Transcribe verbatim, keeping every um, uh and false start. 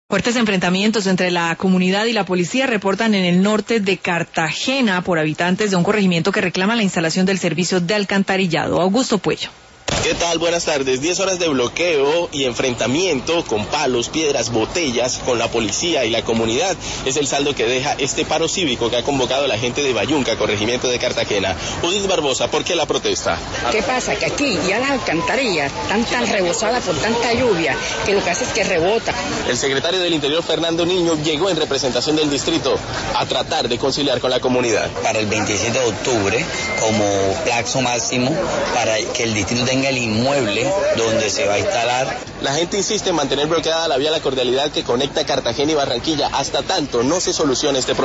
Fuertes enfrentamientos entre la comunidad y la policía reportan en el norte de Cartagena por habitantes de un corregimiento que reclama la instalación del servicio de alcantarillado. Augusto Puello. ¿Qué tal? Buenas tardes. Diez horas de bloqueo y enfrentamiento con palos, piedras, botellas con la policía y la comunidad es el saldo que deja este paro cívico que ha convocado la gente de Bayunca, corregimiento de Cartagena. Judith Barbosa, ¿por qué la protesta? ¿Qué pasa? Que aquí ya las alcantarillas están tan rebosadas por tanta lluvia que lo que hace es que rebota. El secretario del Interior, Fernando Niño, llegó en representación del distrito a tratar de conciliar con la comunidad. Para el veintisiete de octubre, como plazo máximo, para que el distrito tenga el inmueble donde se va a instalar. La gente insiste en mantener bloqueada la vía La Cordialidad que conecta Cartagena y Barranquilla hasta tanto no se solucione este problema.